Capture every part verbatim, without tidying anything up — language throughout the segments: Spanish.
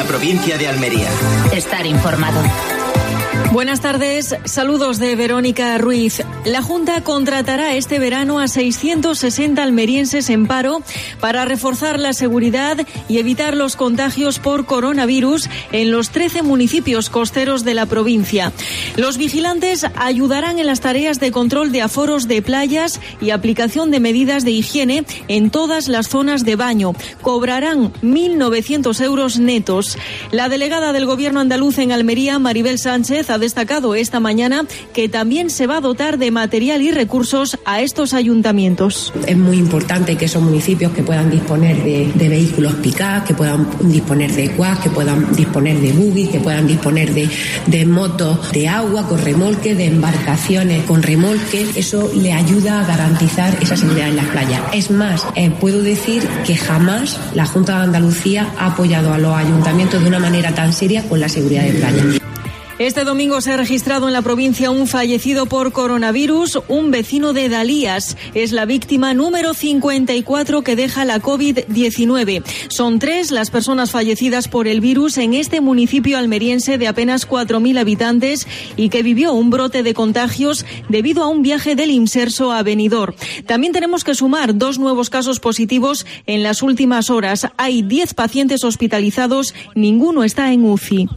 provincia de Almería. Estar informado. Buenas tardes, saludos de Verónica Ruiz. La Junta contratará este verano a seiscientos sesenta almerienses en paro para reforzar la seguridad y evitar los contagios por coronavirus en los trece municipios costeros de la provincia. Los vigilantes ayudarán en las tareas de control de aforos de playas y aplicación de medidas de higiene en todas las zonas de baño. Cobrarán mil novecientos euros netos. La delegada del Gobierno andaluz en Almería, Maribel Sánchez, ha destacado esta mañana que también se va a dotar de material y recursos a estos ayuntamientos. Es muy importante que esos municipios que puedan disponer de, de vehículos pick-up, que puedan disponer de quads, que puedan disponer de buggies, que puedan disponer de, de motos de agua con remolque, de embarcaciones con remolque. Eso le ayuda a garantizar esa seguridad en las playas. Es más, eh, puedo decir que jamás la Junta de Andalucía ha apoyado a los ayuntamientos de una manera tan seria con la seguridad de playas. Este domingo se ha registrado en la provincia un fallecido por coronavirus. Un vecino de Dalías es la víctima número cincuenta y cuatro que deja la COVID diecinueve. Son tres las personas fallecidas por el virus en este municipio almeriense de apenas cuatro mil habitantes y que vivió un brote de contagios debido a un viaje del Imserso a Benidorm. También tenemos que sumar dos nuevos casos positivos en las últimas horas. Hay diez pacientes hospitalizados, ninguno está en U C I.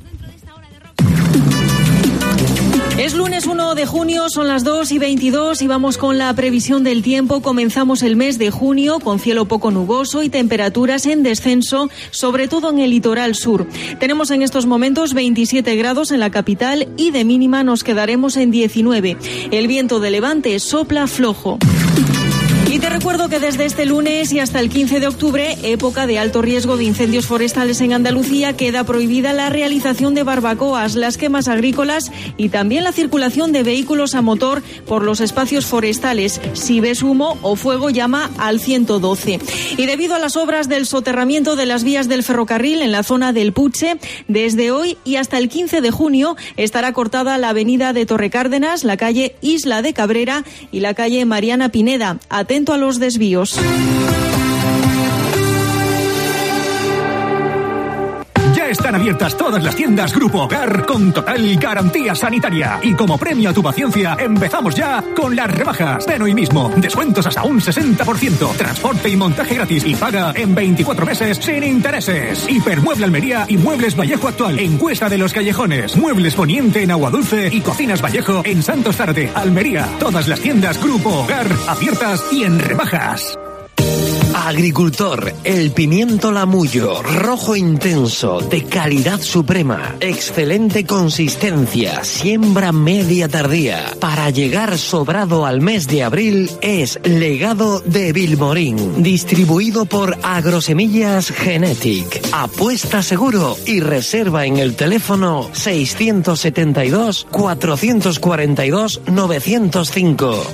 Es lunes uno de junio, son las dos y veintidós y vamos con la previsión del tiempo. Comenzamos el mes de junio con cielo poco nuboso y temperaturas en descenso, sobre todo en el litoral sur. Tenemos en estos momentos veintisiete grados en la capital y de mínima nos quedaremos en diecinueve. El viento de levante sopla flojo. Y te recuerdo que desde este lunes y hasta el quince de octubre, época de alto riesgo de incendios forestales en Andalucía, queda prohibida la realización de barbacoas, las quemas agrícolas y también la circulación de vehículos a motor por los espacios forestales. Si ves humo o fuego, llama al ciento doce. Y debido a las obras del soterramiento de las vías del ferrocarril en la zona del Puche, desde hoy y hasta el quince de junio estará cortada la avenida de Torrecárdenas, la calle Isla de Cabrera y la calle Mariana Pineda. Atento a los desvíos. Ya están abiertas todas las tiendas Grupo Hogar con total garantía sanitaria. Y como premio a tu paciencia, empezamos ya con las rebajas. Ven hoy mismo. Descuentos hasta un sesenta por ciento. Transporte y montaje gratis. Y paga en veinticuatro meses sin intereses. Hipermueble Almería y Muebles Vallejo Actual en Cuesta de los Callejones. Muebles Poniente en Aguadulce y Cocinas Vallejo en Santos Zárate, Almería. Todas las tiendas Grupo Hogar abiertas y en rebajas. Agricultor, el pimiento Lamullo, rojo intenso, de calidad suprema, excelente consistencia, siembra media tardía. Para llegar sobrado al mes de abril es Legado de Vilmorín, distribuido por Agrosemillas Genetic. Apuesta seguro y reserva en el teléfono seiscientos setenta y dos, cuatrocientos cuarenta y dos, novecientos cinco.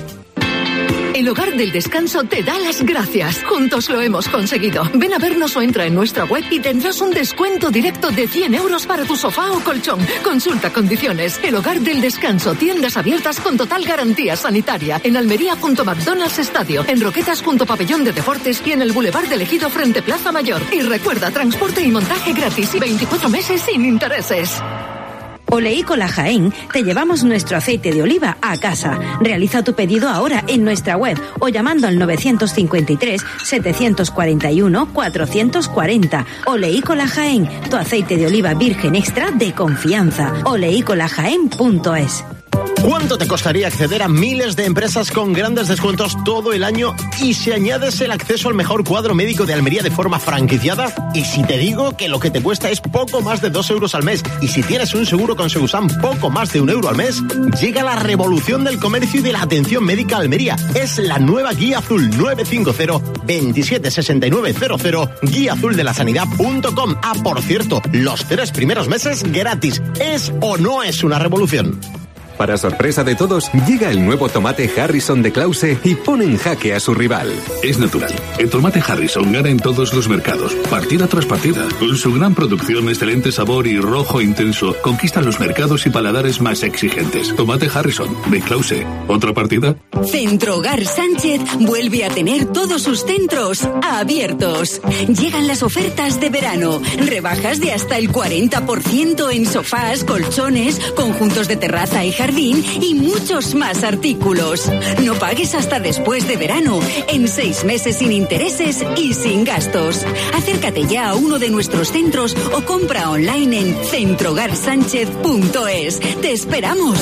El Hogar del Descanso te da las gracias. Juntos lo hemos conseguido. Ven a vernos o entra en nuestra web y tendrás un descuento directo de cien euros para tu sofá o colchón. Consulta condiciones. El Hogar del Descanso. Tiendas abiertas con total garantía sanitaria. En Almería junto McDonald's Estadio. En Roquetas junto Pabellón de Deportes. Y en el Boulevard del Ejido frente Plaza Mayor. Y recuerda, transporte y montaje gratis y veinticuatro meses sin intereses. Oleícola Jaén, te llevamos nuestro aceite de oliva a casa. Realiza tu pedido ahora en nuestra web o llamando al novecientos cincuenta y tres, setecientos cuarenta y uno, cuatrocientos cuarenta. Oleícola Jaén, tu aceite de oliva virgen extra de confianza. oleícola jaén punto es. ¿Cuánto te costaría acceder a miles de empresas con grandes descuentos todo el año y si añades el acceso al mejor cuadro médico de Almería de forma franquiciada? Y si te digo que lo que te cuesta es poco más de dos euros al mes y si tienes un seguro con Segusan poco más de un euro al mes, llega la revolución del comercio y de la atención médica a Almería. Es la nueva Guía Azul nueve cinco cero, veintisiete sesenta y nueve cero cero, guía azul de la sanidad punto com. Ah, por cierto, los tres primeros meses gratis. ¿Es o no es una revolución? Para sorpresa de todos, llega el nuevo tomate Harrison de Clause y pone en jaque a su rival. Es natural. El tomate Harrison gana en todos los mercados, partida tras partida. Con su gran producción, excelente sabor y rojo intenso, conquista los mercados y paladares más exigentes. Tomate Harrison de Clause. ¿Otra partida? Centro Hogar Sánchez vuelve a tener todos sus centros abiertos. Llegan las ofertas de verano. Rebajas de hasta el cuarenta por ciento en sofás, colchones, conjuntos de terraza y jardín y muchos más artículos. No pagues hasta después de verano, en seis meses sin intereses y sin gastos. Acércate ya a uno de nuestros centros o compra online en centro hogar sánchez punto es. ¡Te esperamos!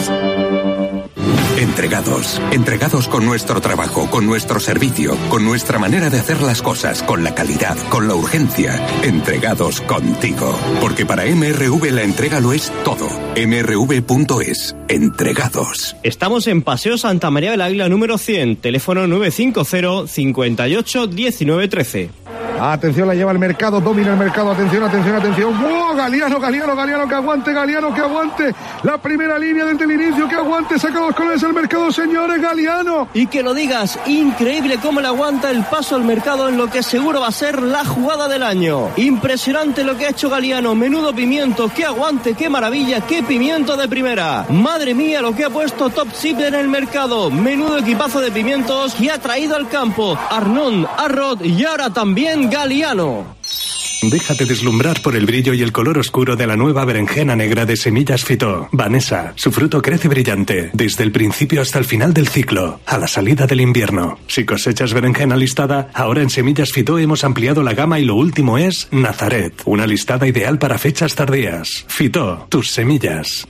Entregados, entregados con nuestro trabajo, con nuestro servicio, con nuestra manera de hacer las cosas, con la calidad, con la urgencia. Entregados contigo. Porque para M R V la entrega lo es todo. M R V punto es. Entregados. Estamos en Paseo Santa María del Águila número cien, teléfono nueve cinco cero, cincuenta y ocho, diecinueve trece. Atención, la lleva el mercado, domina el mercado, atención, atención, atención. ¡Wow! Galiano, Galiano, Galiano, que aguante, Galiano, que aguante. La primera línea desde el inicio, que aguante, saca los colores el mercado, señores, Galiano. Y que lo digas, increíble cómo le aguanta el paso al mercado en lo que seguro va a ser la jugada del año. Impresionante lo que ha hecho Galiano, menudo pimiento, qué aguante, qué maravilla, qué pimiento de primera. Madre mía lo que ha puesto Top Zipper en el mercado, menudo equipazo de pimientos que ha traído al campo. Arnón, Arrod y ahora también Galiano. Déjate deslumbrar por el brillo y el color oscuro de la nueva berenjena negra de Semillas Fitó. Vanessa, su fruto crece brillante, desde el principio hasta el final del ciclo, a la salida del invierno. Si cosechas berenjena listada, ahora en Semillas Fitó hemos ampliado la gama y lo último es Nazaret, una listada ideal para fechas tardías. Fitó, tus semillas.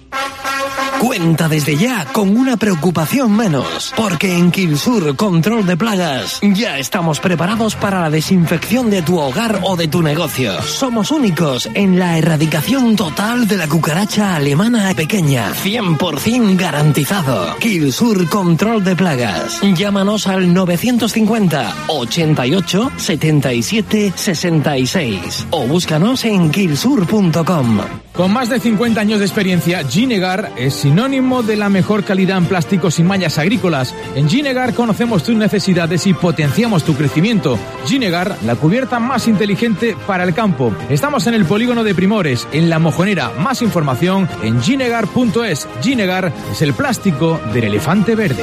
Cuenta desde ya con una preocupación menos, porque en Kilsur Control de Plagas ya estamos preparados para la desinfección de tu hogar o de tu negocio. Somos únicos en la erradicación total de la cucaracha alemana pequeña, cien por ciento garantizado. Kilsur Control de Plagas. Llámanos al novecientos cincuenta, ochenta y ocho, setenta y siete, sesenta y seis o búscanos en kilsur punto com. Con más de cincuenta años de experiencia, Ginegar es sinónimo de la mejor calidad en plásticos y mallas agrícolas. En Ginegar conocemos tus necesidades y potenciamos tu crecimiento. Ginegar, la cubierta más inteligente para el campo. Estamos en el polígono de Primores, en La Mojonera. Más información en ginegar punto es. Ginegar es el plástico del elefante verde.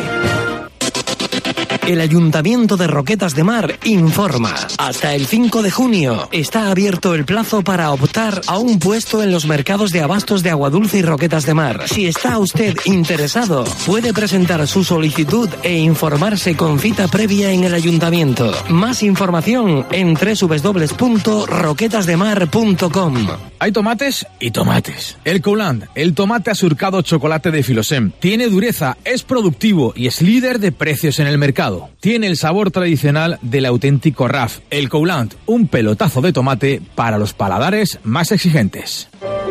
El Ayuntamiento de Roquetas de Mar informa. Hasta el cinco de junio está abierto el plazo para optar a un puesto en los mercados de abastos de Aguadulce y Roquetas de Mar. Si está usted interesado, puede presentar su solicitud e informarse con cita previa en el Ayuntamiento. Más información en doble u doble u doble u punto roquetas de mar punto com. Hay tomates y tomates. El Coulant, el tomate asurcado chocolate de Filosem, tiene dureza, es productivo y es líder de precios en el mercado. Tiene el sabor tradicional del auténtico R A F. El Coulant, un pelotazo de tomate para los paladares más exigentes.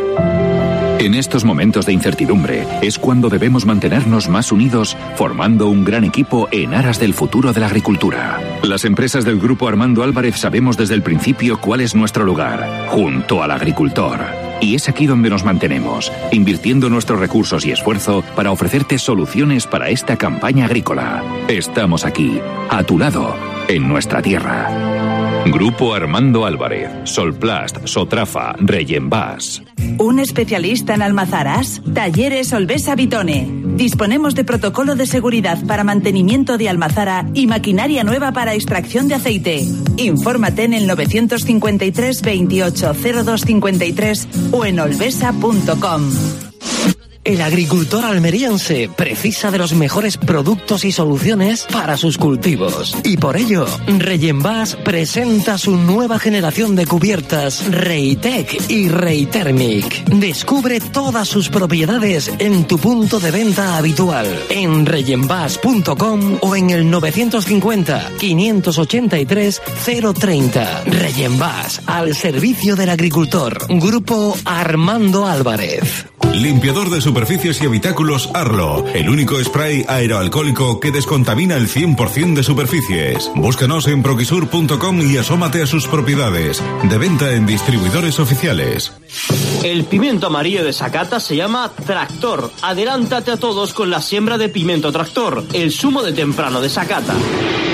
En estos momentos de incertidumbre es cuando debemos mantenernos más unidos, formando un gran equipo en aras del futuro de la agricultura. Las empresas del Grupo Armando Álvarez sabemos desde el principio cuál es nuestro lugar, junto al agricultor. Y es aquí donde nos mantenemos, invirtiendo nuestros recursos y esfuerzo para ofrecerte soluciones para esta campaña agrícola. Estamos aquí, a tu lado, en nuestra tierra. Grupo Armando Álvarez, Solplast, Sotrafa, Reyenbas. ¿Un especialista en almazaras? Talleres Olvesa Vitone. Disponemos de protocolo de seguridad para mantenimiento de almazara y maquinaria nueva para extracción de aceite. Infórmate en el novecientos cincuenta y tres, veintiocho, cero dos cincuenta y tres o en olvesa punto com. El agricultor almeriense precisa de los mejores productos y soluciones para sus cultivos. Y por ello, Reyenbas presenta su nueva generación de cubiertas Reitec y Reitermic. Descubre todas sus propiedades en tu punto de venta habitual, en reyenbas punto com o en el novecientos cincuenta, quinientos ochenta y tres, cero treinta. Reyenbas, al servicio del agricultor. Grupo Armando Álvarez. Limpiador de superficies y habitáculos Arlo, el único spray aeroalcohólico que descontamina el cien por ciento de superficies. Búscanos en proquisur punto com y asómate a sus propiedades. De venta en distribuidores oficiales. El pimiento amarillo de Sakata se llama Tractor. Adelántate a todos con la siembra de pimiento Tractor, el zumo de temprano de Sakata.